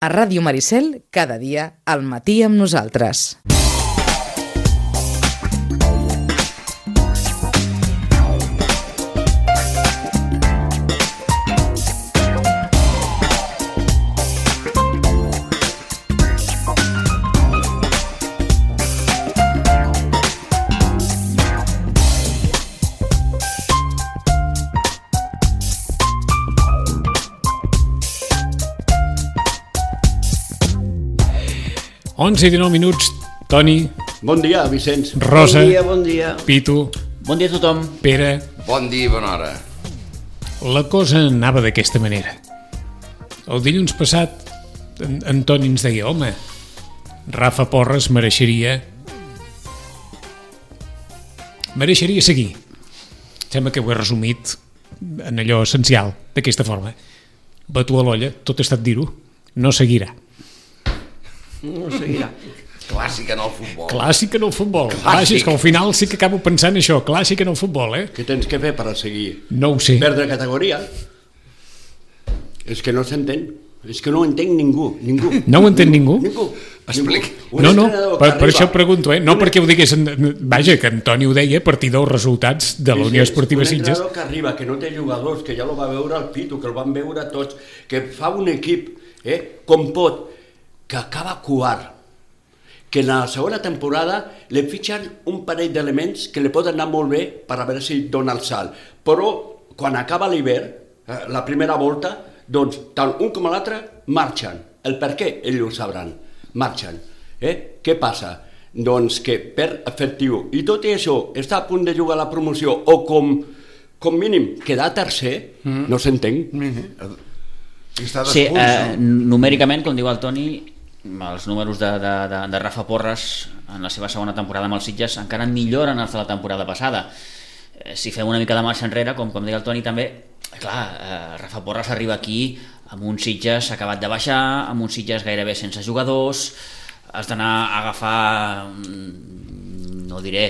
A Ràdio Maricel, cada dia, al matí amb nosaltres. Onze i 19 minuts, Toni. Bon dia, Vicenç. Rosa. Bon dia. Pitu. Bon dia a tothom. Pere. Bon dia i bona hora. La cosa anava d'aquesta manera. El dilluns passat, en Toni ens deia, home, Rafa Porres mereixeria seguir. Sembla que ho he resumit en allò essencial, d'aquesta forma. Batu a l'olla, tot ha estat dir-ho, no seguirà. No seguirà. Clàssic en el futbol. Clàssic en el futbol. Clàssic. És que al final sí que acabo pensant això, clàssic en el futbol, eh? Què tens que fer per a seguir? No ho sé. Perdre categoria? És que no s'entén. És que no ho entén ningú. No ho entén ningú? Ningú. Explica. No, per això pregunto, no perquè ho digués, vaja, que Antoni ho deia a partir dels resultats de la Unió Esportiva Sitges. Un entrenador que arriba, que no té jugadors, que ja lo va veure el Pitu, que el van veure tots, que fa un equip, com pot, que acaba quart, que en la segona temporada li fitxen un parell d'elements que li poden anar molt bé per a veure si dona el salt. Però quan acaba l'hivern, la primera volta, doncs tant un com l'altre marxen. El per què ells ho sabran. Marxen. Què passa? Doncs que perd efectiu. I tot i això està a punt de jugar a la promoció o com mínim quedar tercer, no s'entén. Sí, numèricament, com diu el Toni, els números de Rafa Porres en la seva segona temporada amb els Sitges encara milloren els de la temporada passada. Si fem una mica de marxa enrere, com deia el Toni també, clar, Rafa Porres arriba aquí amb un Sitges acabat de baixar, amb un Sitges gairebé sense jugadors, has d'anar a agafar, no diré,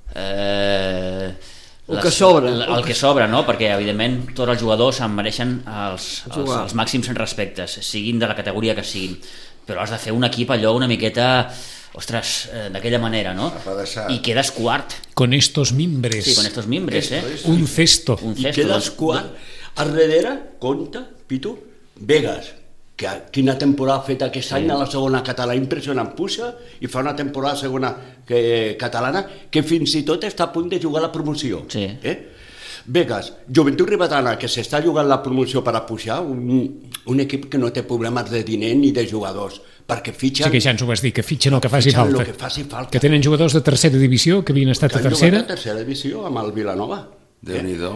el que sobra, no? Perquè evidentment tots els jugadors em mereixen els màxims respectes, siguin de la categoria que siguin, però has de fer un equip allò una miqueta, ostres, d'aquella manera, no? I quedes quart. Con estos mimbres. Sí, con estos mimbres, Un cesto. I quedes quart. A darrere, compte, Pitu, Vegas, que quina temporada ha fet aquest any a la segona catalana, impressionant, puja i fa una temporada segona catalana que fins i tot està a punt de jugar la promoció. Sí. Vegas, Joventut Ribetana, que s'està jugant la promoció per a pujar, un equip que no té problemes de diner ni de jugadors, perquè fitxen... Sí, que ja ens ho vas dir, que fitxen el que faci falta. Que faci falta. Que tenen jugadors de tercera divisió, que havien estat a tercera. Que han jugat a tercera divisió amb el Vilanova. Déu-n'hi-do.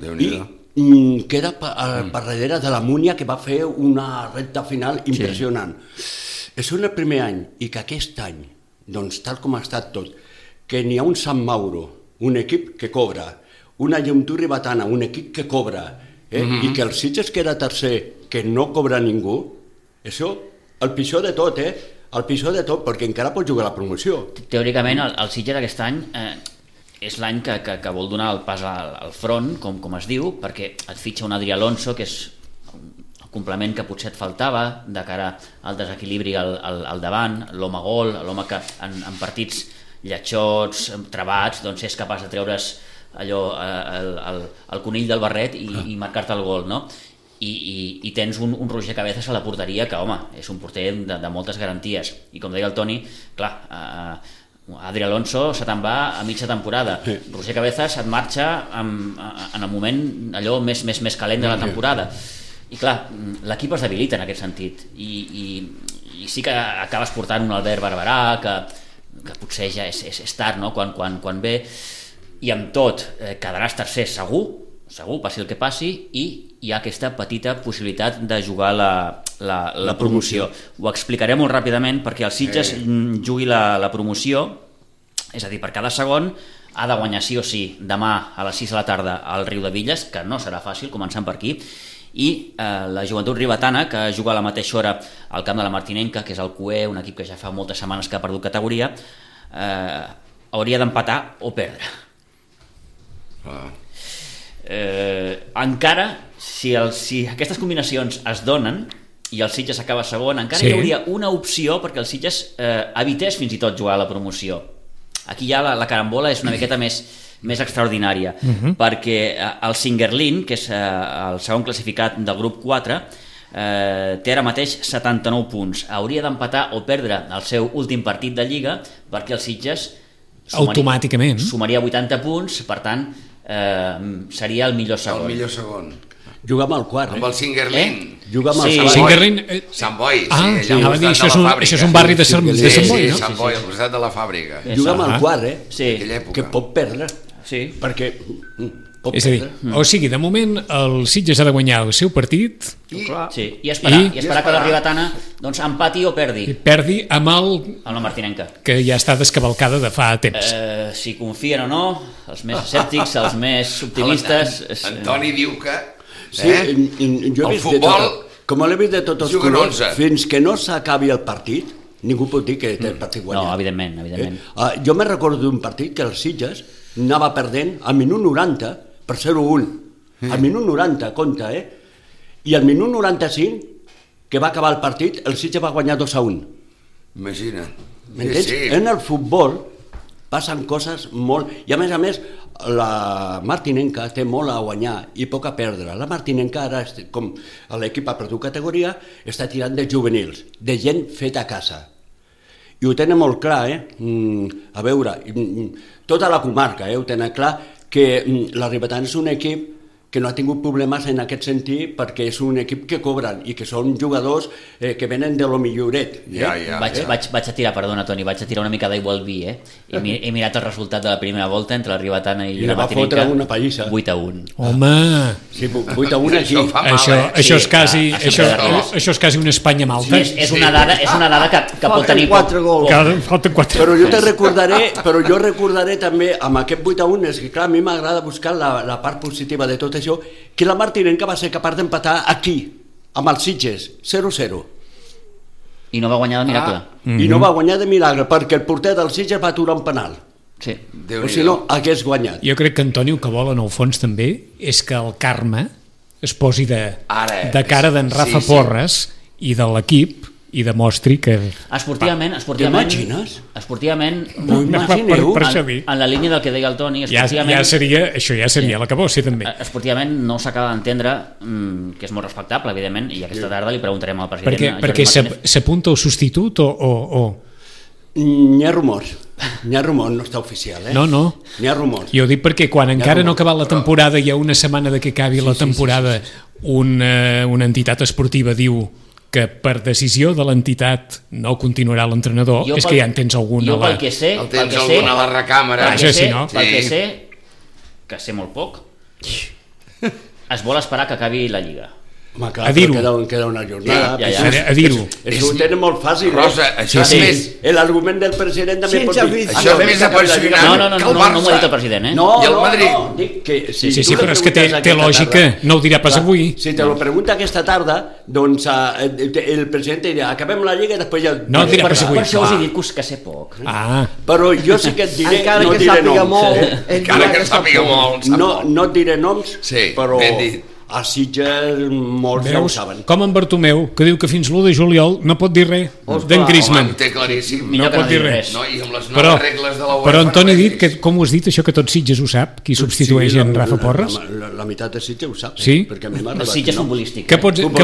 I queda per darrere de la Múnia, que va fer una recta final impressionant. És el primer any, i que aquest any, doncs tal com ha estat tot, que n'hi ha un Sant Mauro, un equip que cobra, una Joventut Ribetana, un equip que cobra, i que el Sitges queda tercer, que no cobra ningú, això, el pitjor de tot, el pitjor de tot, perquè encara pot jugar a la promoció. Teòricament, el Sitges aquest any és l'any que vol donar el pas al front, com es diu, perquè et fitxa un Adrià Alonso, que és el complement que potser et faltava de cara al desequilibri al davant, l'home gol, l'home que en partits lletjots, trebats, doncs és capaç de treure's allò, el conill del barret i marcar-te el gol, no? I tens un Roger Cabezas a la porteria que, home, és un porter de moltes garanties. I com deia el Toni, clar, Adri Alonso se te'n va a mitja temporada. Roger Cabezas et marxa en el moment allò més calent de la temporada. I clar, l'equip es debilita en aquest sentit. I sí que acabes portant un Albert Barberà, que potser ja és tard, no? Quan ve, i amb tot quedaràs tercer segur, passi el que passi, i hi ha aquesta petita possibilitat de jugar la promoció. Ho explicaré molt ràpidament, perquè el Sitges jugui la promoció, és a dir, per cada segon ha de guanyar sí o sí demà a les 6 de la tarda al Riu de Villes, que no serà fàcil, començant per aquí, i la Joventut Ribetana, que juga a la mateixa hora al camp de la Martinenca, que és el CUE, un equip que ja fa moltes setmanes que ha perdut categoria, hauria d'empatar o perdre. Encara si aquestes combinacions es donen, i el Sitges acaba segon, encara Sí. hi hauria una opció perquè el Sitges evités fins i tot jugar a la promoció. Aquí ja la carambola és una miqueta més extraordinària, perquè el Singerlin, que és el segon classificat del grup 4, té ara mateix 79 punts. Hauria d'empatar o perdre el seu últim partit de Lliga perquè el Sitges Automàticament. sumaria 80 punts, per tant seria el millor segon. El millor segon. Juga amb el quart, Amb el Singerlin. Juga amb Sí. el El Sant Singerlin... Sant Boi, sí, Ah, allà sí, al anava a dir, costat de la fàbrica. això és un barri de Sant Boi, Sí, no? Sant Boi, al costat de la fàbrica. Juga amb el quart, Sí, Aquella època. que pot perdre, sí. perquè pot És a dir, perdre. o sigui, de moment el Sitges ha de guanyar el seu partit Sí. I esperar que esperar. la Ribatana doncs, empati o perdi i perdi amb el amb la Martinenca. que ja està descavalcada de fa temps. Si confien o no, els més escèptics, els més optimistes... Antoni diu que... Sí, jo he El vist de futbol tot, com l'he vist de tots els juguen colors, 11. fins que no s'acabi el partit, ningú pot dir que té el partit guanyat. No, evidentment. Jo me recordo d'un partit que el Sitges anava perdent al minut 90 per 0-1. Al minut 90, compte, I al minut 95, que va acabar el partit, el Sitges va guanyar 2-1. Imagina't. M'entens? Sí. En el futbol passen coses molt... I a més, la Martinenca té molt a guanyar i poc a perdre. La Martinenca ara, com l'equip ha perdut categoria, està tirant de juvenils, de gent feta a casa. I ho tenen molt clar, A veure, tota la comarca, ho tenen clar, que la Ribatana és un equip que no ha tingut problemes en aquest sentit perquè és un equip que cobren i que són jugadors que venen de lo milloret. Ja. Vaig a tirar, perdona Toni, vaig a tirar una mica d'aigua al vi, He mirat el resultat de la primera volta entre la Ribatana i I la li va Martinenca. fotre una pallissa. 8-1. Home, Sí, 8-1 aquí. Això fa mal, això és quasi a sempre això és quasi una Espanya malta. És una dada que pot tenir... 4 gols. Que falten 4. Però jo recordaré també amb aquest 8-1, és que clar, a mi m'agrada buscar la part positiva de tot això, que la Martinenca va ser capaç d'empatar aquí, amb els Sitges, 0-0. I no va guanyar de miracle. I no va guanyar de milagre, perquè el porter del Sitges va aturar un penal. Sí. O si no, hagués guanyat. Jo crec que Antoni el que vol en el fons també és que el karma es posi de cara d'en Rafa Porres i de l'equip i demostri que... Esportivament, T'imagines? M'ho imagineu? Per això dir. En la línia del que deia el Toni, Això ja seria l'acabossi també. esportivament no s'acaba d'entendre, que és molt respectable, evidentment, i aquesta tarda li preguntarem al president. Perquè Jordi Martínez. s'apunta el substitut o... N'hi ha rumors, no està oficial, No. N'hi ha rumors. Jo ho dic perquè quan encara no ha acabat la temporada i a una setmana de que acabi la temporada una entitat esportiva diu que per decisió de l'entitat no continuarà l'entrenador, és que ja en tens algun jo a la... pel que sé, El tens algun a la recàmera. Això sí, no? pel que Sí. sé, que sé molt poc, es vol esperar que acabi la Lliga. Home, clar, A dir-ho. però queda una jornada. Ja. A dir-ho. És que ho tenen molt fàcil. Rosa, això és més... L'argument del president també pot dir... aviso. Això és més apassionant No que el m'ho ha dit el Barça. president, No, I el no, Madrid? no, dic que si Sí, tu li però és que té preguntes aquesta lògica, tarda, no ho dirà pas clar, avui. Si te lo pregunta aquesta tarda, doncs el president dirà, acabem la Lliga i després ja... No dirà Per pas avui. això us he dit que sé poc. Ah, Però jo sí que et diré, Encara no que diré sàpiga noms. molt, Encara que sàpiga molt, sap molt. No et diré noms, Sí, però ben dit. a Sitges molts ja ho veus? saben. Com en Bartomeu, que diu que fins l'1 de juliol no pot dir res d'en Home, Griezmann. ho té claríssim. Millor No que pot no dir digui res. res. No, i amb les Però, noves regles de la UEFA... però Antoni ha dit no que, com ho has dit, això que tot Sitges ho sap, qui substitueix en Rafa Porres? La meitat de Sitges ho sap, Sí? perquè a mi m'ha El arribat. Sitges no? futbolístic. Què pots dir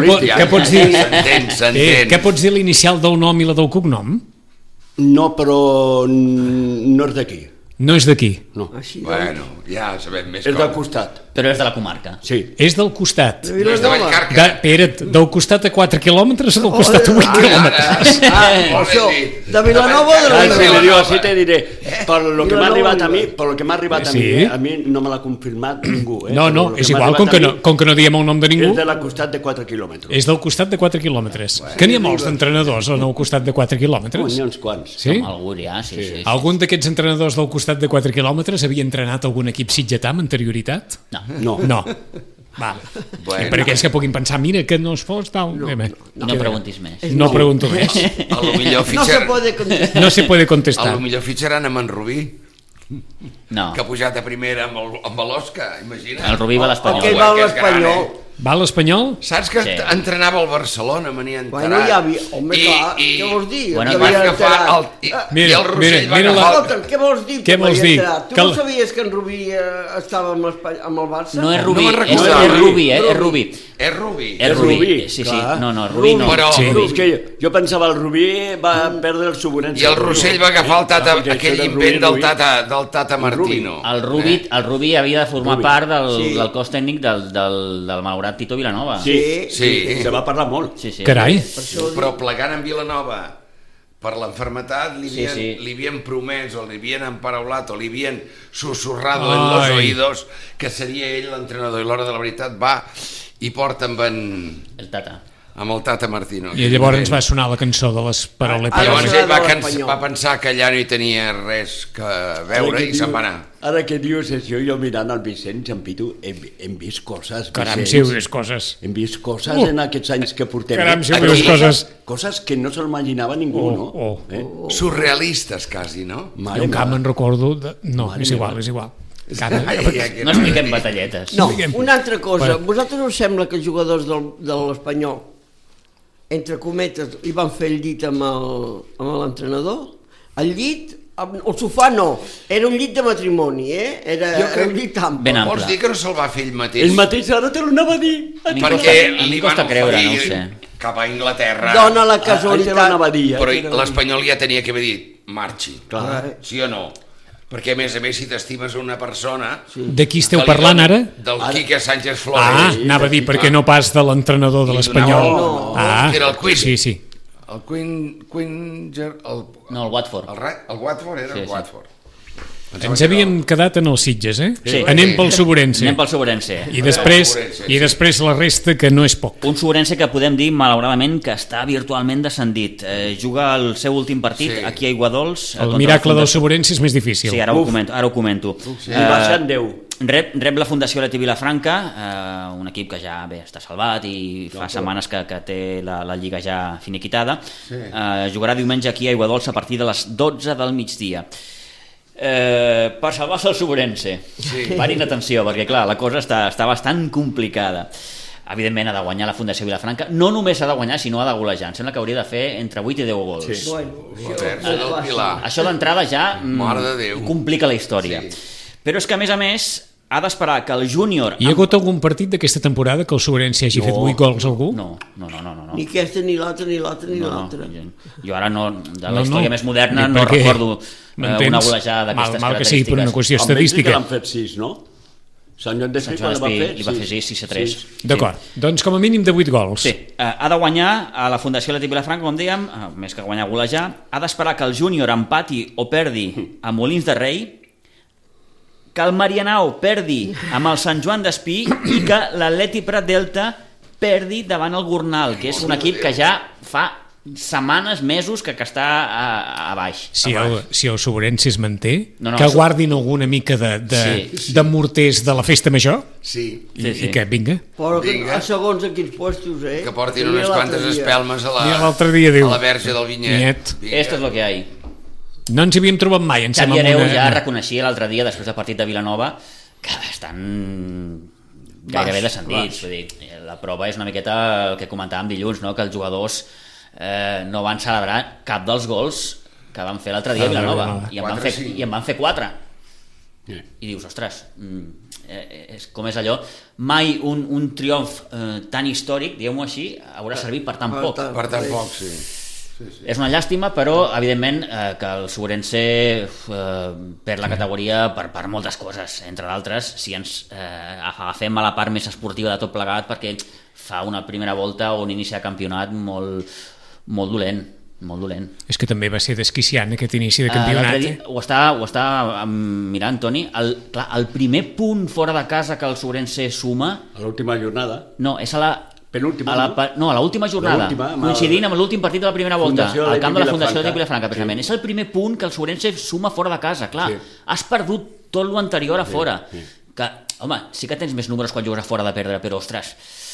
S'entén. què pots dir l'inicial del nom i la del cognom? No, però no és d'aquí. No és d'aquí. No. Així, Bueno, ja sabem més És del coses. costat. Però és de la comarca. Sí. És del costat. No és de Vallcarca. Espera't, del costat a 4 quilòmetres o del costat a 8 quilòmetres? Molt això, ben dit. de Vilanova o de Clar, si li diu Vilanova. així te diré, per lo que m'ha arribat a mi, per lo que m'ha arribat Sí. a mi no me l'ha confirmat ningú. No, Però no, lo és que m'ha igual, arribat a mi com que no diem el nom de ningú, És de la costat de 4 quilòmetres. és del costat de 4 quilòmetres. Que n'hi ha molts d'entrenadors en el costat de 4 N'hi quilòmetres? ha uns quants. Sí? Com algú ja, sí. Algun d'aquests entrenadors del costat de 4 quilòmetres havia entrenat algun equip sitgetà amb anterioritat? No. No. Va. Bueno. I per aquells que puguin pensar, mira, que no es fos tal... No preguntis més. No pregunto més. A lo millor No se fitxar... puede contestar. No se puede A contestar. lo millor fitxaran amb en Rubí, No. que ha pujat a primera amb l'Osca, imagina't. El Rubí va a l'Espanyol. Aquell va a l'Espanyol. Va l'Espanyol? Saps que Sí. entrenava al Barcelona, me n'hi he enterat. Bueno, ja havia... Home, clar, què vols dir? Bueno, Ja I va havia agafar enterat. i el Rossell va mira agafar... Escolta'm, què vols dir? Què vols dir? Tu no sabies que en Rubí estava amb el Barça? No és Rubí, No me'n és recordava. Rubí, és Rubí. És Rubí. És Rubí, Rubí, sí, sí. clar. No, Rubí no. Però- Sí. És que jo pensava el Rubí va perdre el Suburense. I el Rossell va agafar el tata, Perquè aquell això era invent Rubí, del tata Martino. El Rubí havia de formar part Sí. del cos tècnic del malaurat Tito Vilanova. Sí, Sí. se va parlar molt. Sí. Carai. Però plegant amb Vilanova per l'enfermetat li havien promès o li havien emparaulat o li havien susurrado en los oídos que seria ell l'entrenador, i l'hora de la veritat va i porta amb El Tata. el Tata Martino. I llavors va sonar la cançó de les paraules. Llavors serà ell va, de l'Espanyol. va pensar que allà no hi tenia res que veure i se'n va anar. Ara que dius això, jo mirant el Vicenç, en Pitu, hem vist coses, Caram, Vicenç. si heu vist coses. Hem vist coses en aquests anys que portem. Caram, si heu Aquí, vist coses. Coses que no se'l imaginava ningú, no? Surrealistes, quasi, no? Mare Jo encara meva. me'n recordo... No, és igual. Encara... No expliquem batalletes. No, una altra cosa. Vosaltres us sembla que els jugadors de l'Espanyol, entre cometes, li van fer el llit amb l'entrenador? El llit, el sofà no, era un llit de matrimoni, era un llit ample. Ben ample. Vols dir que no se'l va fer ell mateix? Ell mateix ara te l'anava a dir. A mi em Perquè costa- a mi li em van costa creure, no ho oferir sé. cap a Anglaterra. Dona la Te l'anava casualitat. a dir. Però l'Espanyol ja tenia que haver dit marxi, Clar. sí o no? Perquè a més, si t'estimes una persona... De qui esteu que li parlant doni- ara? Del Quique Sánchez Ah, Flores. anava a dir, perquè no pas de l'entrenador de l'Espanyol. No, Ah, que era el Queen. sí. El el No, el Watford. el Watford era Sí, el sí. Watford. Ens havíem quedat en els Sitges, eh? Sí. Anem pel Soberense. Anem pel Soberense. I després la resta, que no és poc. Un Soberense que podem dir, malauradament, que està virtualment descendit. Juga el seu últim partit Sí. aquí a Aiguadols. El miracle del Soberense és més difícil. Sí, ara ho comento. I baixa en 10. Rep la Fundació Leti Vilafranca, un equip que ja està salvat i fa setmanes que té la Lliga ja finiquitada. Jugarà diumenge aquí a Aiguadols a partir de les 12 del migdia. Per salvar-se el Soberense, parin atenció, perquè clar, la cosa està bastant complicada. Evidentment ha de guanyar la Fundació Vilafranca, no només ha de guanyar, sinó ha de golejar. Em sembla que hauria de fer entre 8 i 10 gols. Sí. Bueno, Això d'entrada ja Mare de Déu. complica la història. Però és que a més ha d'esperar que el júnior... Hi ha hagut algun partit d'aquesta temporada que el Soberense hagi fet 8 gols a algú? No. ni aquesta, ni l'altra, ni l'altra, ni l'altra. Jo ara de la història més moderna Dic, no perquè recordo m'entens? una golejada d'aquestes Mal que sigui per una característiques. qüestió Almenys sí que estadística. l'han fet 6, no? Sant Joan de Sant Fi, Joan quan va Despí fer? li va fer 6-3. D'acord, doncs com a mínim de 8 gols. Sí, ha de guanyar a la Fundació Leti Vilafranca, com dèiem, més que guanyar, golejar. Ha d'esperar que el júnior empati o perdi a Molins de Rei, que el Marianao perdi amb el Sant Joan d'Espí i que l'Atleti Prat Delta perdi davant el Gornal, que és un equip que ja fa setmanes, mesos que està a baix. Si el Soberense es manté, No, que guardin alguna mica de morters de la festa major Sí, i que vinga. Però Vinga. a segons a quins puestos, que portin Tenia unes l'altre quantes dia. espelmes Mira, l'altre dia diu. a la verge del Vinyet. Vinyet. Vinga. Esto es lo que hay. No ens havíem trobat mai, em Xavi sembla. Hereu ja reconeixia l'altre dia, després del partit de Vilanova, que estan gairebé descendits. Vull dir, la prova és una miqueta el que comentàvem dilluns, no? Que els jugadors no van celebrar cap dels gols que van fer l'altre dia a Vilanova, i en van fer 4. I dius, ostres, com és allò? Mai un triomf tan històric, diguem-ho així, haurà servit per tan poc. Per tan poc, sí. És una llàstima, però evidentment que el Soberense perd la categoria per moltes coses, entre d'altres, si ens agafem a la part més esportiva de tot plegat, perquè fa una primera volta o un inici de campionat molt dolent. És que també va ser desquiciant aquest inici de L'altre campionat. dia ho està mirant, Toni, el primer punt fora de casa que el Soberense suma, A l'última jornada. no, és a la Penúltima, a l'última jornada, coincidint amb l'últim partit de la primera volta, al camp de la Fundació de Vilafranca, precisament. És el primer punt que el Soberense suma fora de casa, clar. Has perdut tot l'anterior a fora. Que, home, sí que tens més números quan jugues a fora de perdre, però, ostres...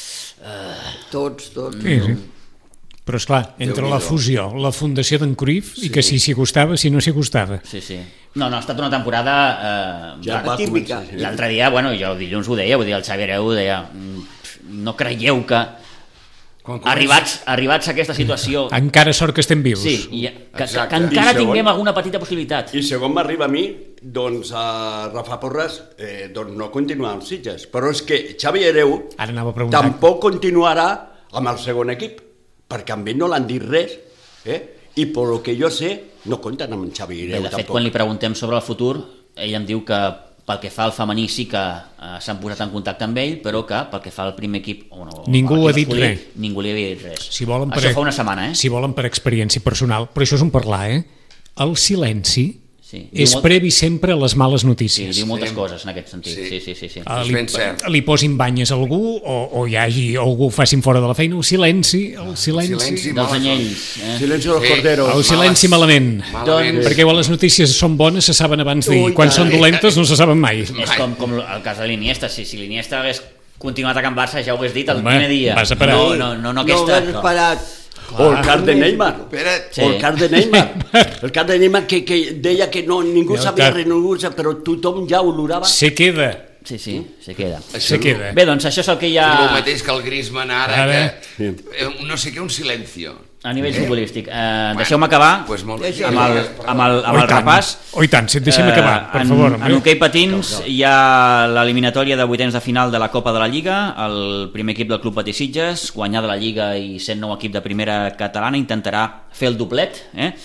Tots. Sí. Però esclar, entre la fusió, la fundació d'en Cruyff, i que si s'hi acostava, si no s'hi acostava. Sí. No, ha estat una temporada... Ja va típica. començar. L'altre dia, bueno, jo dilluns ho deia, vull dir, el Xavi Hereu deia no creieu que arribats a aquesta situació encara sort que estem vius. Sí, que encara tinguem alguna petita possibilitat. I segon m'arriba a mi, doncs a Rafa Porras doncs no continuar amb Sitges, però és que Xavi Hereu tampoc continuarà amb el segon equip, perquè amb ell no l'han dit res, i per lo que jo sé no compten amb Xavi Hereu. De fet, quan li preguntem sobre el futur, ell em diu que pel que fa al femení sí que s'han posat en contacte amb ell, però que pel que fa al primer equip ningú ha dit res. Ningú li havia dit res. Això fa una setmana, Si volen per experiència personal, però això és un parlar, el silenci és previ sempre a les males notícies. Sí, diu moltes coses en aquest sentit. Sí. Li posin banyes a algú o hi hagi algú facin fora de la feina, el silenci dels anyells. Silenci dels corderos. El silenci malament. Perquè quan les notícies són bones se saben abans dir, quan són dolentes no se saben mai. És com el cas de l'Iniesta. Si l'Iniesta hagués continuat a Can Barça ja ho hagués dit el primer dia. Vas a parar. No aquesta. No ho parat. O el cas de Neymar. O el cas de Neymar. El cas de Neymar que deia que ningú sabia res, però tothom ja olorava. Se queda. Se queda. Bé, doncs això és el que hi ha... El mateix que el Griezmann ara, no sé què, un silencio. A nivell futbolístic. Deixeu-me acabar amb el repàs. I tant, deixem acabar, per favor. En hoquei patins hi ha l'eliminatòria de vuitens de final de la Copa de la Lliga. El primer equip del Club Patí Sitges, guanyar de la Lliga i sent nou equip de primera catalana, intentarà fer el doblet.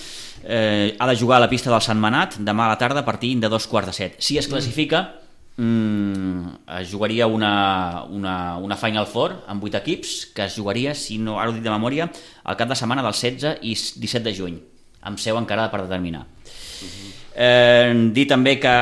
Ha de jugar a la pista del Sant Manat demà a la tarda a partir de 2:15. Si es classifica, es jugaria una Final Four amb 8 equips que es jugaria, si no ara ho dic de memòria, al cap de setmana del 16 i 17 de juny amb seu encara per determinar. Dir també que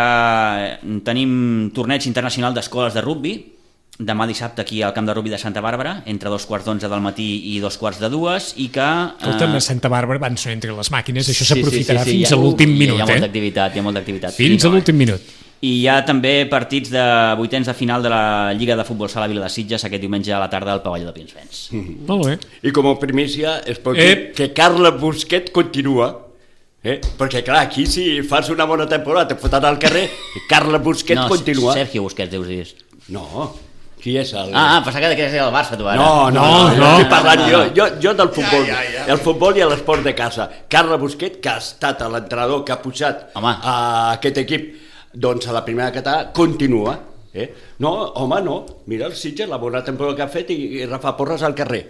tenim torneig internacional d'escoles de rugby demà dissabte aquí al camp de rugby de Santa Bàrbara entre 2:11 del matí i 2:45 i que... Escolta'm, a Santa Bàrbara van sonar entre les màquines, això s'aprofitarà fins a l'últim minut. Hi ha molta activitat. Fins a l'últim minut. I hi ha també partits de vuitens de final de la Lliga de Futbol Sala Vila de Sitges aquest diumenge a la tarda al pavelló de Pinsbens. Molt bé. I com a primícia es pot dir que Carles Busquets continua, perquè clar, aquí si fas una bona temporada te foten al carrer, Carles Busquets continua. No, Sergio Busquets deus dir. No, qui és el... Pensava que és el Barça tu ara. No, estic parlant jo del futbol, el futbol i l'esport de casa. Carles Busquets, que ha estat l'entrenador que ha posat a aquest equip doncs a la primera catalana, continua. No, home, no. Mira el Sitges, la bona temporada que ha fet i Rafa Porras al carrer.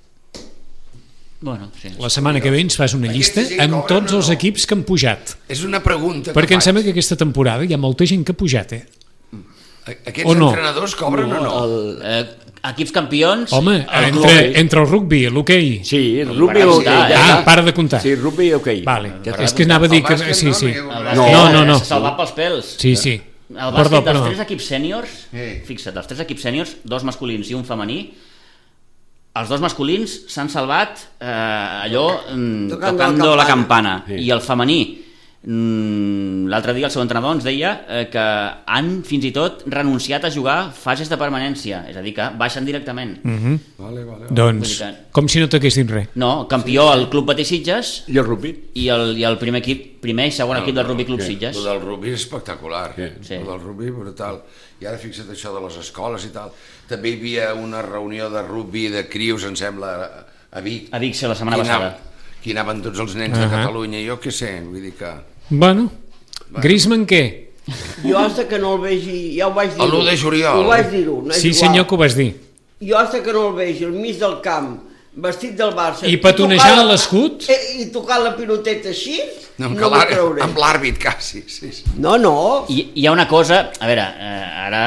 Bueno, sí. La setmana que ve ens fas una llista amb tots els equips que han pujat. És una pregunta. Perquè em sembla que aquesta temporada hi ha molta gent que ha pujat, Aquests entrenadors cobren o no? Equips campions... Home, entre el rugby, l'hoquei... Sí, el rugby i l'hoquei. Para de comptar. Sí, rugby i hoquei. Vale. És que anava a dir que... Sí. No. S'ha salvat pels pèls. Sí. El bàsquet dels 3 equips sèniors, fixa't, dels 3 equips sèniors, 2 masculins i un femení, els 2 masculins s'han salvat allò tocando la campana. I el femení, l'altre dia el seu entrenador ens deia que han fins i tot renunciat a jugar fases de permanència, és a dir que baixen directament. Vale. Doncs com si no t'hagués dit res. No, campió el Club Patí Sitges i el rugby i el primer i segon equip del Rugby Club Sitges. El del rugby és espectacular, el del rugby brutal. I ara fixa't això de les escoles i tal, també hi havia una reunió de rugby de crios, em sembla, a Vic. A Vic, la setmana passada. Aquí anaven tots els nens de Catalunya, jo què sé, vull dir que... Bueno, Griezmann què? Jo hasta que no el vegi, ja ho vaig dir. L'1 de juliol. Ho vaig dir-ho, no és sí, senyor, que ho vas dir. Jo hasta que no el vegi al mig del camp, vestit del Barça... I petonejant a l'escut? I tocant la piloteta així, no m'ho creuré. Amb l'àrbit, quasi, sí. No. Hi ha una cosa, a veure, ara...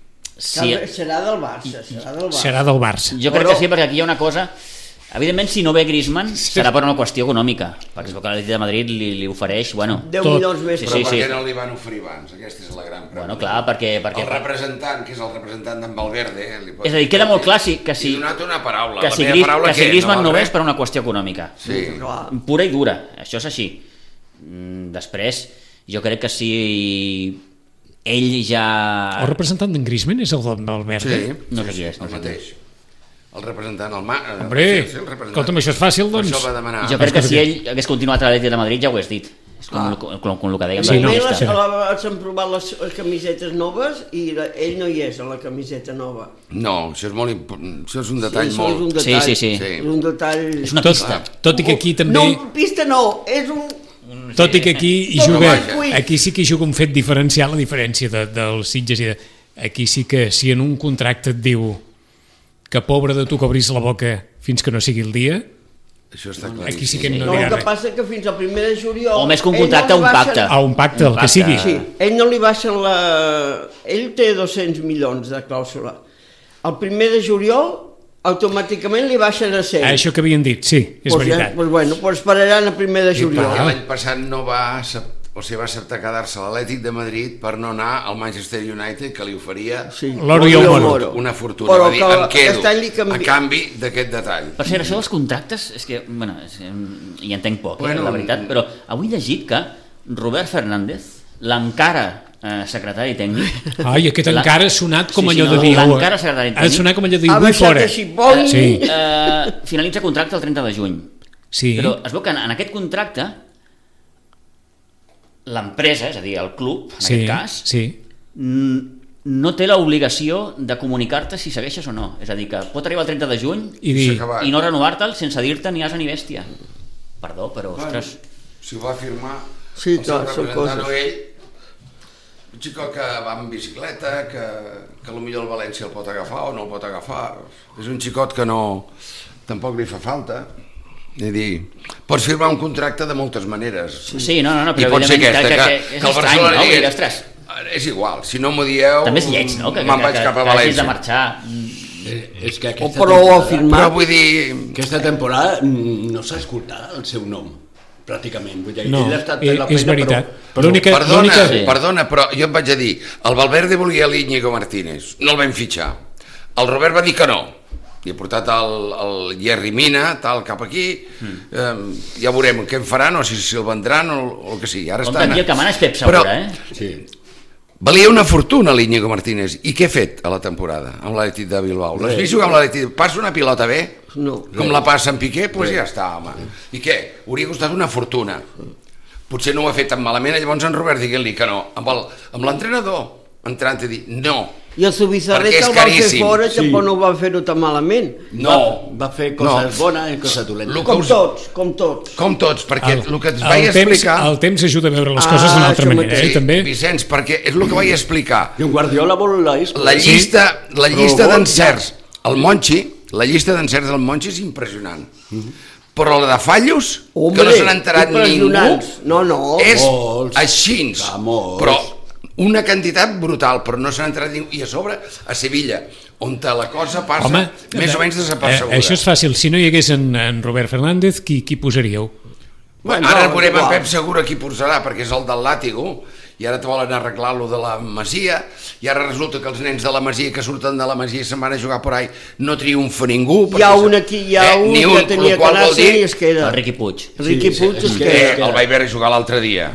Serà del Barça. Jo crec que sí, perquè aquí hi ha una cosa... Evidentment, si no ve Griezmann, serà per una qüestió econòmica, perquè és el que l'Atlètic de Madrid li ofereix, 10 milions més. Però per què no li van oferir abans? Aquesta és la gran pregunta. Bueno, clar, perquè... El representant, que és el representant d'en Valverde... És a dir, queda molt clar que si... He donat una paraula. Que si Griezmann no ve és per una qüestió econòmica. Sí. Pura i dura, això és així. Després, jo crec que si... Ell ja... El representant d'en Griezmann és el Valverde? Sí. No sé qui és. El mateix. El representant, Hombre, escolta'm, això és fàcil, doncs. Això va demanar. Jo crec que si ell hagués continuat a l'Atlètic de Madrid ja ho hagués dit. És com el que dèiem. Sí, s'han provat les camisetes noves i ell no hi és a la camiseta nova. No, això és un detall molt... Sí. És un detall... És una pista. Tot i que aquí també... No, pista no, és un... Tot i que aquí hi juga... Aquí sí que hi juga un fet diferencial, la diferència dels Sitges i de... Aquí sí que si en un contracte et diu que pobre de tu que obris la boca fins que no sigui el dia, això està clar. aquí sí que no el dirà que res. passa que fins al 1 de juliol... O més que un contracte, un pacte. Un pacte, el que sigui. Sí, ell no li baixen la... Ell té 200 milions de clàusula. El 1 de juliol automàticament li baixen a 100. Això que havien dit, sí, és veritat. Doncs esperaran el 1 de juliol. I l'any passat no va acceptar quedar-se a l'Atlètic de Madrid per no anar al Manchester United, que li oferia l'oro i el moro. Una fortuna. Va dir, em quedo a canvi d'aquest detall. Per cert, això dels contractes, és que, bueno, hi entenc poc, la veritat, però avui he llegit que Robert Fernández, l'encara secretari tècnic... Ai, aquest encara ha sonat com allò de dir... L'encara secretari tècnic... Ha sonat com allò de dir, vull fora. Finalitza contracte el 30 de juny. Sí. Però es veu que en aquest contracte l'empresa, és a dir, el club, en aquest cas, no té l'obligació de comunicar-te si segueixes o no. És a dir, que pot arribar el 30 de juny i no renovar-te'l sense dir-te ni asa ni bèstia. Perdó, però, ostres... Si ho va firmar el seu representant o ell, un xicot que va amb bicicleta, que potser el València el pot agafar o no el pot agafar. És un xicot que no... tampoc li fa falta. És dir, pots firmar un contracte de moltes maneres. Sí, no, però i pot ser aquesta, que el Barcelona digués, és igual, si no m'ho dieu, també és lleig, no? Me'n vaig cap a València. Que hagis de marxar. És que aquesta però vull dir... Aquesta temporada no s'ha escoltat el seu nom, pràcticament. No, és veritat. Perdona, però jo et vaig a dir, el Valverde volia l'Íñigo Martínez, no el vam fitxar. El Robert va dir que no. I he portat el Jerry Mina, tal, cap aquí, ja veurem què en faran, o si el vendran, o el que sigui. Com aquí el que mana és Pep Segura, Sí. Valia una fortuna l'Íñigo Martínez. I què ha fet a la temporada amb l'Atlètic de Bilbao? L'has vist jugar amb l'Atlètic? Passa una pilota bé? No. Com la passa en Piqué? Doncs ja està, home. I què? Hauria costat una fortuna. Potser no ho ha fet tan malament, llavors en Robert diguent-li que no. Amb l'entrenador entrant i dir no. I el Subizarreta el van fer fora, tampoc no ho van fer-ho tan malament. No. Va fer coses bones i coses dolentes. Com tots. Perquè el que et vaig explicar... El temps ajuda a veure les coses d'una altra manera, també. Vicenç, perquè és el que vaig explicar. I un Guardiola vol la llista d'encerts, el Monchi, la llista d'encerts del Monchi és impressionant. Però la de fallos, que no se n'ha enterat ningú, és així. Però una quantitat brutal, però no se n'ha entrat ningú. I a sobre, a Sevilla, on la cosa passa més o menys desapercebuda. Això és fàcil. Si no hi hagués en Robert Fernández, qui posaríeu? Ara veurem en Pep Segura qui posarà, perquè és el del Làtigo, i ara te volen arreglar lo de la Masia, i ara resulta que els nens de la Masia que surten de la Masia i se'n van a jugar por ahí no triomfa ningú. Hi ha un aquí, hi ha un que tenia que anar-se i es queda. El Riqui Puig. Riqui Puig es queda. El vaig veure jugar l'altre dia.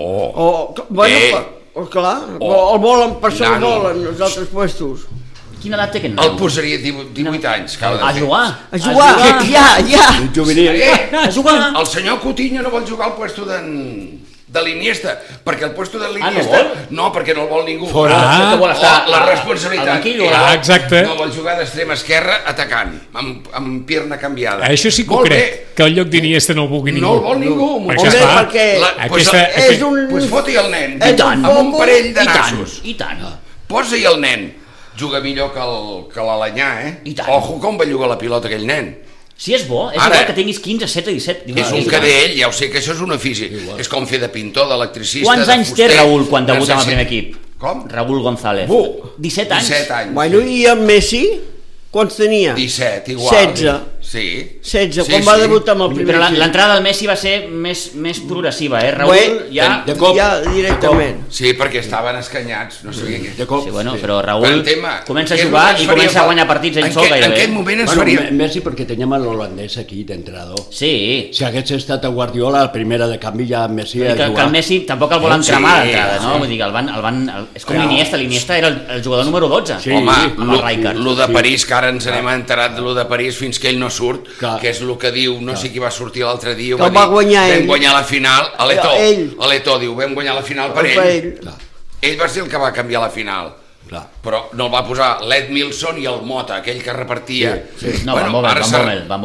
Clar, el volen, per això el volen, els altres puestos. Quina edat té aquest nen? El posaria 18 anys. A jugar? A jugar, ja. A jugar. El senyor Coutinho no vol jugar al puesto de l'Iniesta, perquè el puesto de l'Iniesta no, perquè no el vol ningú. La responsabilitat. Exacte. No vol jugar d'extrema esquerra atacant, amb pierna canviada. Això sí que ho crec, que el lloc d'Iniesta no el vulgui ningú. No el vol ningú. Perquè és un... Pues foti el nen, amb un parell de nassos. I tant. Posa-hi el nen. Juga millor que l'Alanyà, Ojo com va jugar la pilota aquell nen. Si és bo, és igual que tinguis 15, 16, 17... És un cadell, ja ho sé que això és un ofici. És com fer de pintor, d'electricista, Quants anys té Raúl quan debuta amb el primer equip? Com? Raúl González. 17 anys. 17 anys. Bueno, i en Messi? Quants tenia? 17, igual. 16. Sí. 16, quan va debutar amb el primer equip. Però l'entrada del Messi va ser més progressiva, Raúl ja directament. Sí, perquè estaven escanyats, no sabia què. Sí, bueno, però Raúl comença a jugar i comença a guanyar partits ell sol gairebé. En aquest moment ens faria... Messi perquè teníem l'holandès aquí d'entrenador. Sí. Si hagués estat a Guardiola, la primera de canvi ja Messi a jugar. Que el Messi tampoc el volen cremar d'entrada, no? Vull dir que el van... És com l'Iniesta era el jugador número 12. Home, lo de París, que ara ens n'hem enterat de lo de París fins que ell no surt, que és el que diu, no sé qui va sortir l'altre dia, que va guanyar ell. Vam guanyar la final, a l'Eto diu, vam guanyar la final per ell. Ell va ser el que va canviar la final. Però no el va posar l'Ed Milson i el Mota, aquell que repartia. No, Van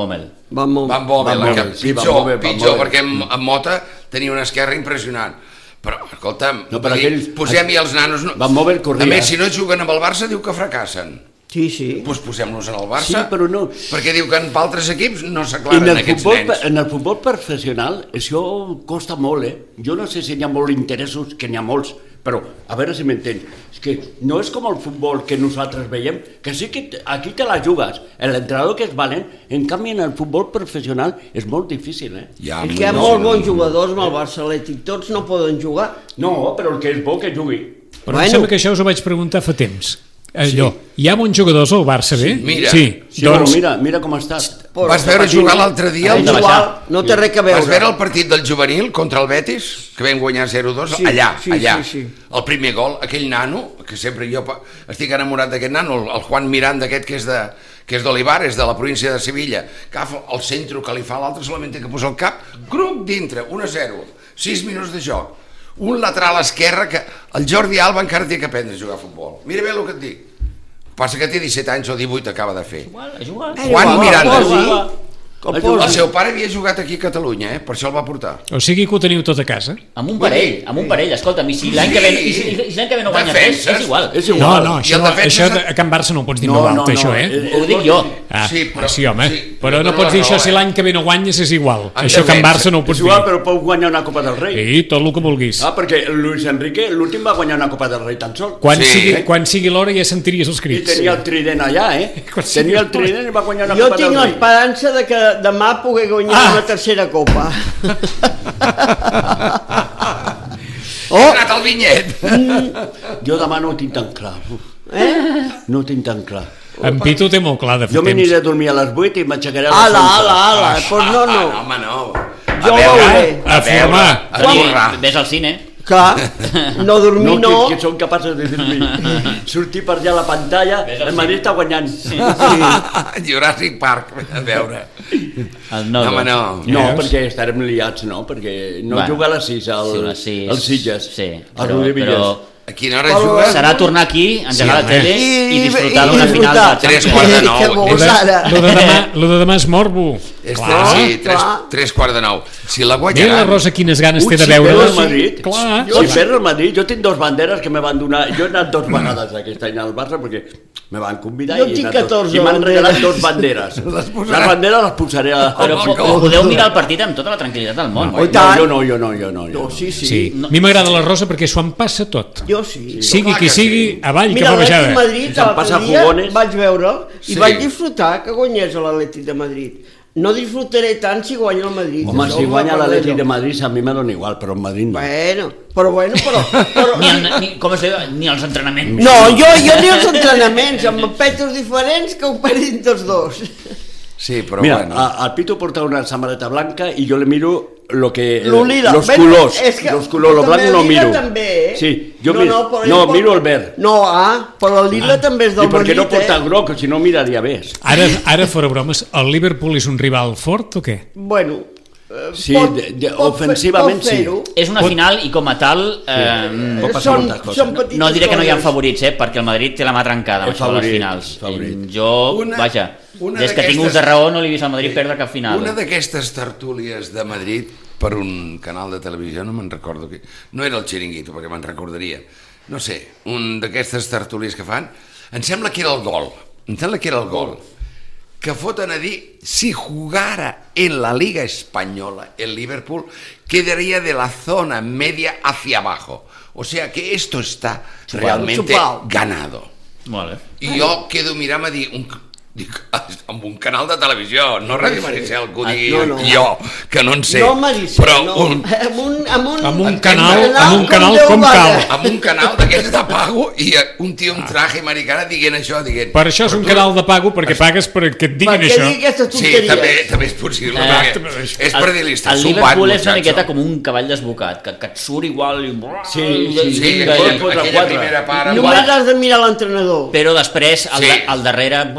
Bommel. Pitjor, perquè en Mota tenia una esquerra impressionant. Però, escolta'm, posem-hi els nanos. A més, si no juguen amb el Barça, diu que fracassen. Sí. Doncs posem-los en el Barça. Sí, però no. Perquè diu que en altres equips no s'aclaren aquests nens. En el futbol professional això costa molt, Jo no sé si hi ha molts interessos, que n'hi ha molts, però a veure si m'entens. És que no és com el futbol que nosaltres veiem, que sí que aquí te la jugues, l'entrenador que és valent, en canvi en el futbol professional és molt difícil, És que hi ha molts bons jugadors amb el Barça Atlètic, tots no poden jugar. No, però el que és bo que jugui. Però em sembla que això us ho vaig preguntar fa temps. Allò, hi ha bons jugadors al Barça, bé? Mira com està. Vas veure jugar l'altre dia? No té res a veure. Vas veure el partit del juvenil contra el Betis, que vam guanyar 0-2? Allà. El primer gol, aquell nano, que sempre jo estic enamorat d'aquest nano, el Juan Miranda, aquest que és d'Olivares, de la província de Sevilla, que agafa el centre que li fa l'altre, solament té que posar el cap, grup dintre, 1-0, 6 minuts de joc. Un lateral esquerre que el Jordi Alba encara té que aprendre a jugar a futbol. Mira bé el que et dic. Passa que té 17 anys o 18, acaba de fer. Juan Miranda. El seu pare havia jugat aquí a Catalunya, per això el va portar. O sigui que ho teniu tot a casa? Amb un parell, escolta'm, i si l'any que ve no guanya res, és igual. No, això a Can Barça no ho pots dir molt alta, això, Ho dic jo. Sí, home, però no pots dir això si l'any que ve no guanyes és igual. Això a Can Barça no ho pots dir. És igual, però pot guanyar una Copa del Rei. Sí, tot el que vulguis. Perquè Luis Enrique l'últim va guanyar una Copa del Rei tan sol. Quan sigui l'hora ja sentiries els crits. I tenia el trident allà, Tenia el trident i va guanyar una Copa del Rei. Jo tinc l'esperança de que demà poder guanyar una tercera copa. He anat al vinyet. Jo demà no ho tinc tan clar. No ho tinc tan clar. En Pitu té molt clar de fer temps. Jo m'aniré a dormir a les 8 i m'aixecaré a les 11. Ala, pues no. Home, no. Jo veuré. A formar. Ves al cine. Clar, no dormir no. Que són capaços de dormir. Sortir per allà a la pantalla, el Madrid està guanyant. Jurassic Park, a veure. Home, no. No, perquè estarem liats, no? Perquè no juga a les 6 al Sitges. Sí, però a quina hora juga? Serà tornar aquí, engegar la tele i disfrutar d'una final de 3:45. Lo de demà és morbo. Sí, 3:45. Si la guanyaran... Mira la Rosa quines ganes té de veure-la. Si perd el Madrid, jo tinc 2 banderes que me van donar. Jo he anat 2 vegades aquest any al Barça perquè me van convidar i m'han regalat 2 banderes. Les banderes les posaré a... Però podeu mirar el partit amb tota la tranquil·litat del món. Jo no. Sí. A mi m'agrada la Rosa perquè s'ho em passa tot. Jo sí. Sigui qui sigui, avall que fa baixada. baixada. Mira, l'Atlètic de Madrid l'altre dia vaig veure'l i vaig disfrutar que guanyés l'Atlètic de Madrid. No disfrutaré tant si guanya el Madrid. Home, si guanya l'Atlètic de Madrid a mi me dona igual, però el Madrid no. Com es diu? Ni els entrenaments. No, jo ni els entrenaments, amb petos diferents que ho perdin tots dos. Sí, però mira, bueno. El Pitu porta una samarreta blanca i jo le miro los colors. Los colors, lo blanc no miro. També, Sí, jo miro el verd. No, però el lila també és del Madrid. I perquè no porta el groc, si no miraria bé. Ara fora bromes, el Liverpool és un rival fort o què? Bueno, sí, ofensivament sí. És una final i com a tal no diré que no hi ha favorits, perquè el Madrid té la mà trencada amb això de les finals. Jo, vaja, des que tinc ús de raó no l'he vist al Madrid perdre cap final. Una d'aquestes tertúlies de Madrid per un canal de televisió, no me'n recordo qui, no era el Chiringuito perquè me'n recordaria, no sé, un d'aquestes tertúlies que fan, em sembla que era el gol, que foten a dir, si jugara en la Liga Española el Liverpool, quedaría de la zona media hacia abajo. O sea que esto está realmente ganado. Vale. I jo quedo mirant a dir, amb un canal de televisió, no Ràdio Maricel, que ho digui jo, que no en sé. No Maricel, però amb un canal com cal. Amb un canal d'aquests de pago i un tio amb traje americana dient això, dient... Per això és un canal de pago, perquè pagues perquè et diguin això. Sí, també és possible, perquè és per dir-li, està el Liverpool és una miqueta com un cavall desbocat, que et surt igual i... Sí, aquella primera part... Només has de mirar l'entrenador. Però després, al darrere...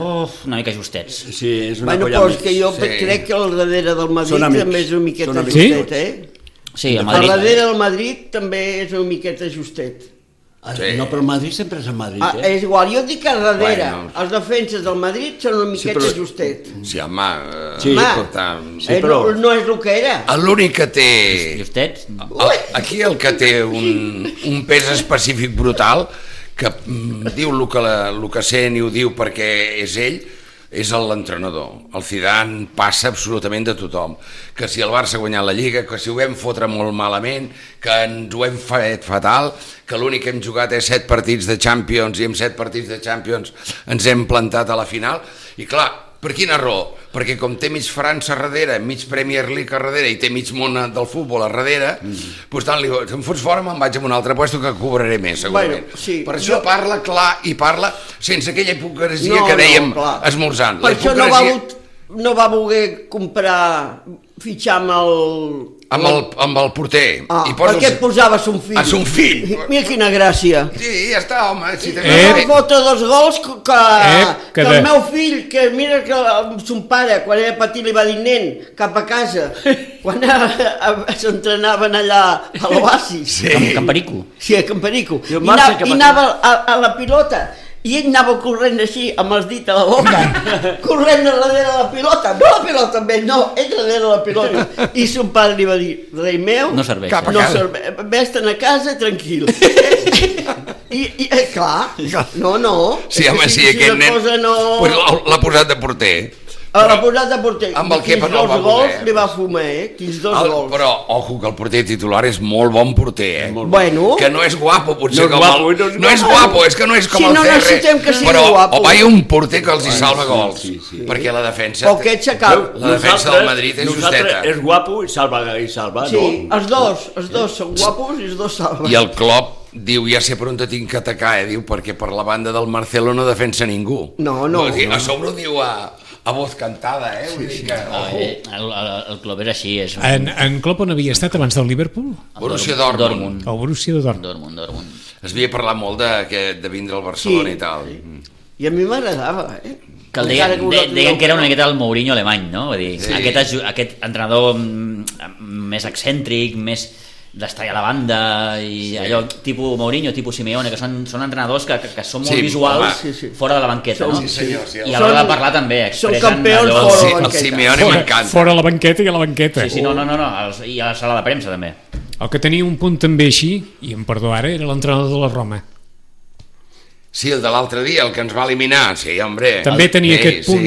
una mica justets. Sí, és una Bueno, colla però més. és que jo crec que al darrere del Madrid Són amics. també és una miqueta Són amics. justet, eh? Sí, el Al Madrid... darrere del Madrid també és una miqueta justet. Sí. No, però el Madrid sempre és el Madrid, És igual, jo dic que al darrere, Bueno. els defenses del Madrid són una miqueta però- justet. Sí, home... Sí, escolta, però- no és el que era. l'únic que té... Justets? Aquí el que té un pes específic brutal, que diu el que sent i ho diu perquè és ell, és l'entrenador. El Zidane passa absolutament de tothom. Que si el Barça ha guanyat la Lliga, que si ho vam fotre molt malament, que ens ho hem fet fatal, que l'únic que hem jugat és 7 partits de Champions i amb 7 partits de Champions ens hem plantat a la final. I clar, per quina raó? Perquè com té mig França a darrere, mig Premier League a darrere i té mig món del futbol a darrere, doncs tant li diu, si em fots fora me'n vaig a un altre puesto que cobraré més, segurament. Bueno, sí, per això parla clar i parla sense aquella hipocresia que dèiem esmorzant. Per això no va voler comprar, fitxar amb el porter. Ah, I posa perquè et posava son fill. A son fill. Mira quina gràcia. Sí, ja està, home. Si Va fotre 2 gols que que el meu fill, que mira que son pare, quan era petit li va dir nen, cap a casa, quan s'entrenaven allà a l'Oasis. Sí. Camperico. Sí, a Camperico. I el I Barça cap a anava a la pilota. I ell anava corrent així, amb els dits a la boca, corrent darrere de la pilota. No la pilota amb ell, no, ell darrere de la pilota. I son pare li va dir, rei meu, No serveix. no serveix, vés-te'n a casa tranquil. I clar, no. Sí, home, sí, si aquest la nen cosa no... pues l'ha posat de porter. L'ha posat de porter. Amb el Kepa no el va 2 gols voler. li va fumar, Quins 2 gols. Però, ojo, que el porter titular és molt bon porter, Bueno. Que no és guapo, potser No és com guapo, el... No és guapo, és que no és com Sí, el no Ferre. necessitem que sigui però, guapo. Però hi ha un porter que els hi salva gols. sí. Perquè la defensa... O aquest s'acaba. La defensa del Madrid és justeta. És guapo i salva, Sí, no? els dos són guapos i els dos salven. I el Klopp diu, ja sé per on te tinc que atacar, diu, perquè per la banda del Marcelo no defensa ningú. No. A sobre ho diu a voz cantada, Vull dir que... El club és així. És En Klopp on havia estat abans del Liverpool? Borussia Dortmund. El Borussia de Dortmund. Dortmund. Es havia parlat molt de vindre al Barcelona i tal. I a mi m'agradava, Que el deien que era una miqueta el Mourinho alemany, no? Vull dir, Sí. aquest entrenador més excèntric, més d'estar a la banda i allò tipus Mourinho, tipus Simeone, que són entrenadors que són molt Sí, visuals home. fora de la banqueta, no? Sí, senyor, sí. I a l'hora de parlar també Són expressen campions allò... fora Sí, la el banqueta. Simeone m'encanta. Fora la banqueta i a la banqueta. Sí, no, i a la sala de premsa també. El que tenia un punt també així, i em perdó ara, era l'entrenador de la Roma. Sí, el de l'altre dia, el que ens va eliminar, sí, hombre. També tenia aquest punt,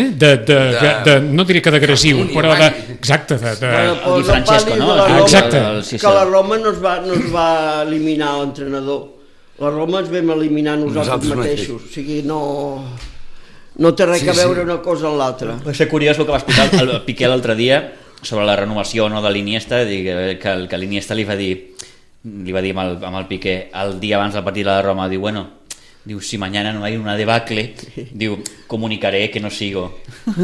no diré que d'agressiu, Almunia, però vai. exacte, El Di Francesco, no? Exacte. Que la Roma no es va eliminar l'entrenador. La Roma ens vam eliminar nosaltres mateixos. O sigui, no té res a veure una cosa amb l'altra. Va ser curiós el que va explicar el Piqué l'altre dia sobre la renovació no, de l'Iniesta, que l'Iniesta li va dir amb el Piqué el dia abans del partit de la Roma, diu, si mañana no hay una debacle, diu, comunicaré que no sigo.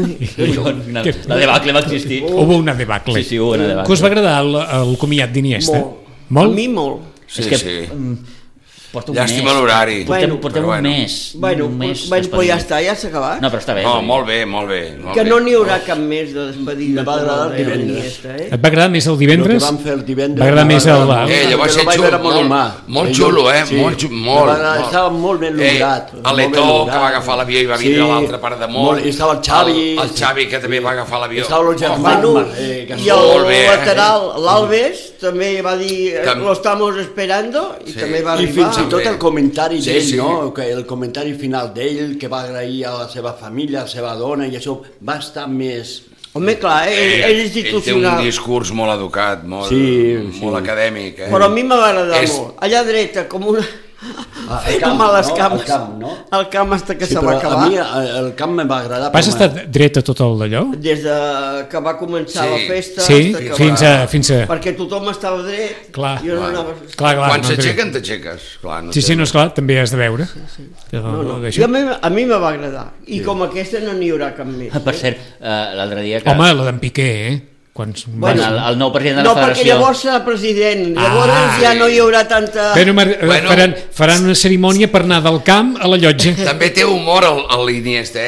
La debacle va existir. Hubo una debacle. Sí, hubo una debacle. Que us va agradar el comiat d'Iniesta? Molt. A mi molt. Sí, És que sí. porta un Llàstima mes. l'horari. Portem Però un mes. Bueno, però ja està, ja s'ha acabat. No, però està bé. No, molt bé, molt bé. Que no n'hi haurà cap més de despedida. Me va agradar el divendres. Iniesta, Et va agradar més el divendres? El que vam fer el divendres. Va agradar més el... Allò va ser molt xulo, molt. Estava molt ben lograt. A l'Etó, que va agafar l'avió i va vindre a l'altra part de molt. I estava el Xavi. El Xavi, que també va agafar l'avió. Estava el germà. I el lateral, l'Alves, també va dir lo estamos esperando i també va I arribar. fins i tot el comentari Sí, d'ell, sí. no? Que el comentari final d'ell, que va agrair a la seva família, a la seva dona, i això va estar més... Home, clar, és Ell té un institucional. discurs molt educat, molt acadèmic. Però a mi m'ha agradat És- molt. Allà dreta, com una... El camp, com a les no? cames. El camp, no? El camp hasta que Sí, se va però acabar. a mi el camp me va agradar. Vas estar dreta tot el d'allò? Des de que va començar Sí. la festa Sí, hasta que fins a... perquè tothom estava dret. Clar. Jo no anava... Clar, Quan no s'aixequen, t'aixeques. Sí, no, esclar, també has de veure. No. I a mi me va agradar. I com aquesta no n'hi haurà cap més. Per cert, l'altre dia que... Home, la d'en Piqué, Bueno, el nou president de la No, perquè federació... llavors serà president. Llavors ja no hi haurà tanta... Faran una cerimònia per anar del camp a la llotja. També té humor l'Iniesta,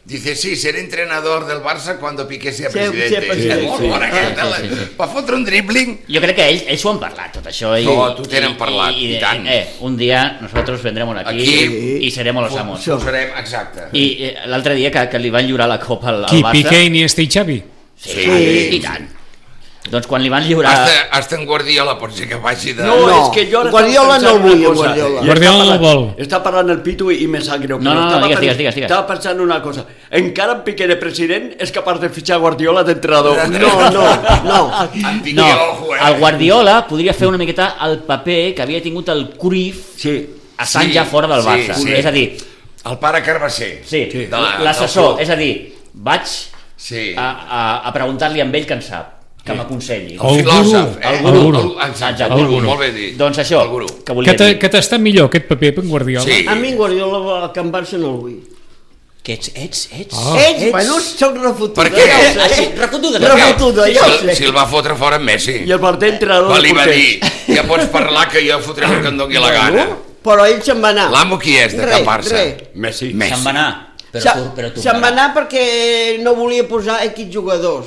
Dice, sí, seré entrenador del Barça cuando Piqué sea Sí, presidente. sí, Molt bona aquesta. Va fotre un dribbling. Jo crec que ells ho han parlat, tot això. Tu tenen parlat, i tant. Un dia nosotros vendremos aquí y seremos los amos. Ho serem, exacte. I l'altre dia que li van lliurar la copa al Qui, Barça... Piqué, Iniesta i Xavi? Sí, i tant. Doncs quan li van lliurar... Hasta en Guardiola pot ser que vagi de... No, és que jo... Guardiola no el vull, Guardiola. Guardiola no el vol. Està parlant el Pitu i me sap greu. No, digues. Estava pensant una cosa. Encara en Piqué de president és capaç de fitxar Guardiola d'entrenador. No. En Piqué No, ojo, el Guardiola podria fer una miqueta el paper que havia tingut el Cruyff estant ja fora del Barça. Sí. És a dir, el pare Carbacer. l'assessor, és a dir, vaig Sí. a preguntar-li amb ell que en sap, que m'aconselli. El filòsof. El gurú. Exacte, El el gurú. gurú. Molt bé dit. Doncs això, El gurú. que volia dir. Que t'està millor aquest paper per en Guardiola? Sí. A mi Guardiola que en Barça no el vull. Que ets? Bueno, soc refotuda. Per què? Refotuda. Refotuda, ja ho sé. Si el va fotre fora en Messi. I el porter entrenador Li de va porters. dir, ja pots parlar que jo fotré el que em doni la gana. Però ell se'n va anar. L'amo qui és, de cap Barça? Messi. Se'n va anar. Però tu Se'n va anar perquè no volia posar X jugadors.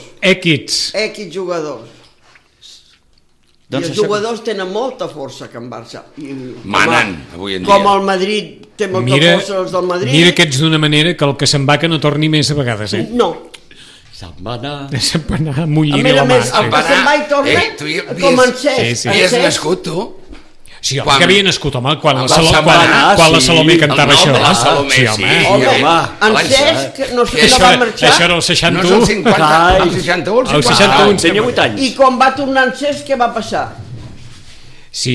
X jugadors. Doncs I els això... jugadors tenen molta força que en Barça. Manen, avui en dia. Com el Madrid té molta força els del Madrid. Mira que ets d'una manera que el que se'n va que no torni més a vegades, No. Se'n va anar. Se'n va anar amb un A lliri més a a la mà. més, el que se'n va i torna, com en Cesc. Sí. I és nascut, tu? Sí, home, que havia nascut, home, quan la Barça, Salomé cantava el això. nom de la Salomé, Sí, sí. home. En Cesc no va marxar. Això era el 61. No és el 50, el 61, El 61. Tenia 8 anys. I quan va tornar en Cesc, què va passar? Sí.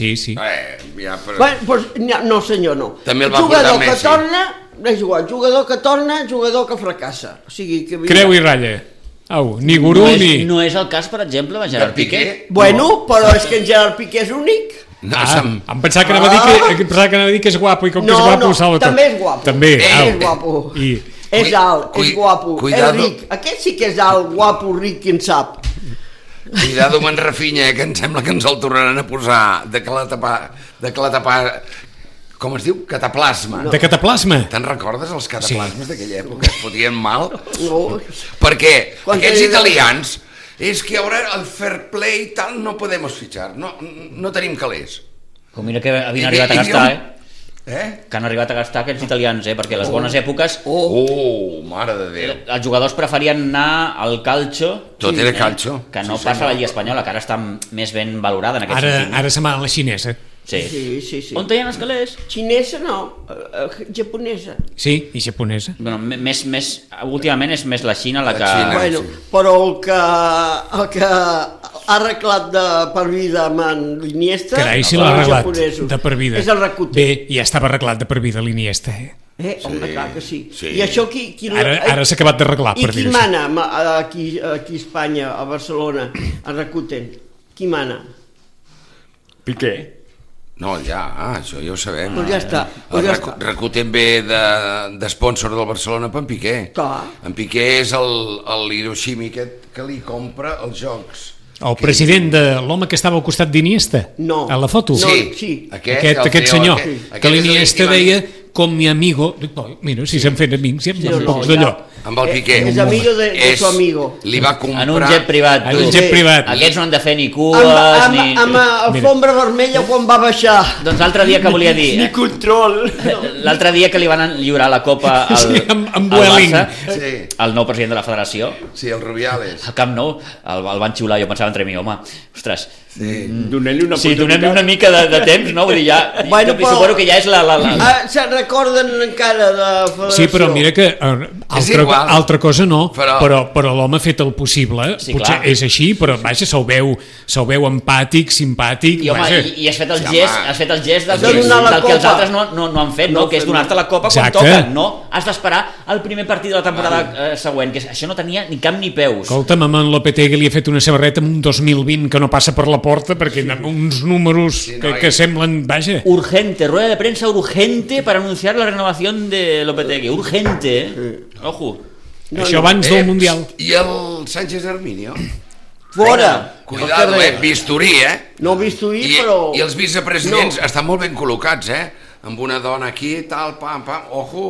Ja, però... Bueno, doncs, no senyor, no. També el va portar Jugador que Messi. torna, és igual, jugador que torna, jugador que fracassa. O sigui, que... Creu i ratlla. Au, ni gurú ni... No és el cas, per exemple, de Gerard Piqué. Bueno, però és que en Gerard Piqué és únic. Em pensava que anava a dir que és guapo i com que és guapo ho salva tot. també és guapo. També, és guapo. És alt, és guapo, és ric. Aquest sí que és alt, guapo, ric, qui en sap. Cuidado amb en Rafinha, que em sembla que ens el tornaran a posar de cataplasma. Com es diu? Cataplasma. De cataplasma? Te'n recordes els cataplasmes d'aquella època? Es fotien mal? No. Perquè aquests italians, és que ara el fair play tal no podem fichar, no tenim calés. Com mira que havien arribat a gastar, Que han arribat a gastar aquests italians, perquè les bones èpoques mare de Déu. els jugadors preferien anar al calcio. Tot era calcio. Que no passa a la Lliga Espanyola, que ara està més ben valorada en aquest sentit. Ara se'n va a la xinesa. Sí. On hi ha els calés? Xinesa no, japonesa. Sí, i japonesa. Bueno, últimament és més la Xina la que... Bueno, però el que ha arreglat de per vida amb en l'Iniesta... Carai, si l'ha arreglat de per vida. És el Rakuten. Bé, ja estava arreglat de per vida l'Iniesta, Home, clar que sí. I això qui ara s'ha acabat d'arreglar, per dir-ho així. I qui mana aquí a Espanya, a Barcelona, a Rakuten? Qui mana? Piqué. No, això ja ho sabem. Doncs ja està. Rakuten ve d'espònsor del Barcelona per en Piqué. En Piqué és l'Hiroshima que li compra els jocs. El president de l'home que estava al costat d'Iniesta? No. A la foto? Sí. Aquest senyor. Que l'Iniesta deia com mi amigo. Mira, si s'han fet amics, ja em pocs d'allò. Amb el Piqué. És amigo de su amigo. Li va comprar... En un jet privat. En un jet privat. Aquests no han de fer ni cues ni... Amb alfombra vermella quan va baixar. Doncs l'altre dia que volia dir... Ni control. L'altre dia que li van lliurar la copa al Barça, el nou president de la federació. Sí, el Rubiales. Al Camp Nou, el van xiular, jo pensava entre mi, home, ostres... Donem-li una oportunitat. Sí, donem-li una mica de temps, no? Vull dir, suposo que ja és la... Se'n recorden encara de la federació. Sí, però mira que altra cosa no, però l'home ha fet el possible, potser és així, però vaja, se'l veu empàtic, simpàtic... I home, i has fet el gest del que els altres no han fet, que és donar-te la copa quan toca, no? Has d'esperar el primer partit de la temporada següent, que això no tenia ni cap ni peus. Escolta'm, amb en Lopetegui li ha fet una samarreta amb un 2020 que no passa per la porta perquè uns números que semblen, vaja... Urgente, rueda de prensa urgente para anunciar la renovación de Lopetegui. Urgente, ojo. Això abans del Mundial. I el Sánchez Herminio? Fora! Cuidado, bisturí, No bisturí, però... I els vicepresidents estan molt ben col·locats, amb una dona aquí, tal, pam, ojo,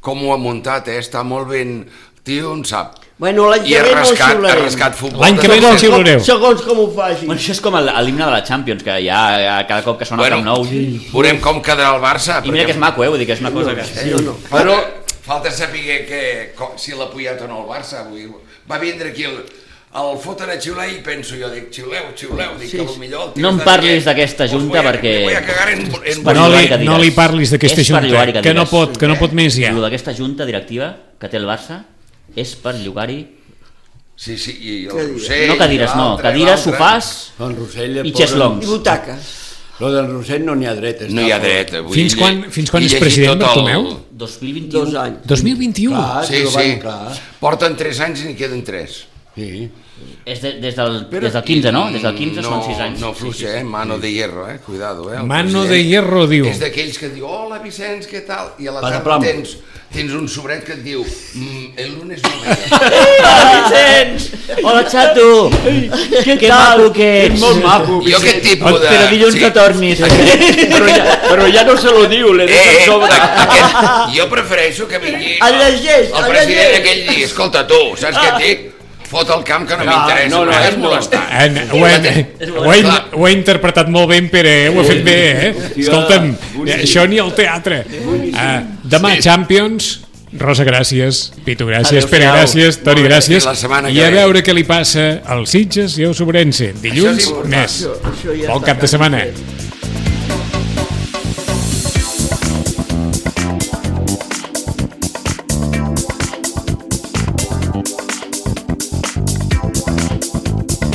com ho ha muntat, està molt ben... Tio, en sap. Bueno, l'any que ve no el xiularem. Ha rascat futbol. L'any que ve no el xiulareu. Segons com ho faci. Bueno, això és com l'himne de la Champions, que ja cada cop que sona el Camp Nou... Veurem com quedarà el Barça. I mira que és maco, vull dir que és una cosa que... Sí o no? Però falta saber si l'ha apoyat o no el Barça. Va vindre aquí el foten a xiular i penso jo, dic, xiuleu, dic que potser... No em parlis d'aquesta junta perquè... No li parlis d'aquesta junta, que no pot més ja. D'aquesta junta directiva que té el Barça és per llogar-hi... Sí, i el Rossell... No cadires, no, cadires, sofàs i xeslongs. I butaques. Lo del Rossell no n'hi ha dret. No hi ha dret. Fins quan és president, Bartomeu? 2021. 2 anys. 2021? Sí. Porten 3 anys i n'hi queden 3. Sí. És des del 15, no? Des del 15 són 6 anys. No fluixa, mano de hierro, cuidado. Mano de hierro, diu. És d'aquells que diu, hola Vicenç, què tal? I a la tarda tens un sobret que et diu, el lunes no veia. Hola Vicenç! Hola Xato! Que maco que ets! Molt maco. Jo aquest tipus de... Però dilluns no tornis. Però ja no se lo diu, le deixen sobre. Jo prefereixo que vingui el president aquell dia, escolta tu, saps què et dic? Fot el camp que no m'interessa, no és molestar. Ho he interpretat molt bé, Pere, ho he fet bé, Escolta'm, això ni al teatre. Demà Champions, Rosa, gràcies, Pitu, gràcies, Pere, gràcies, Toni, gràcies, i a veure què li passa als Sitges i al Sobrense. Dilluns, més. Bon cap de setmana.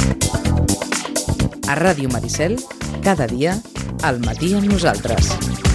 A Ràdio Maricel, cada dia, al matí amb nosaltres.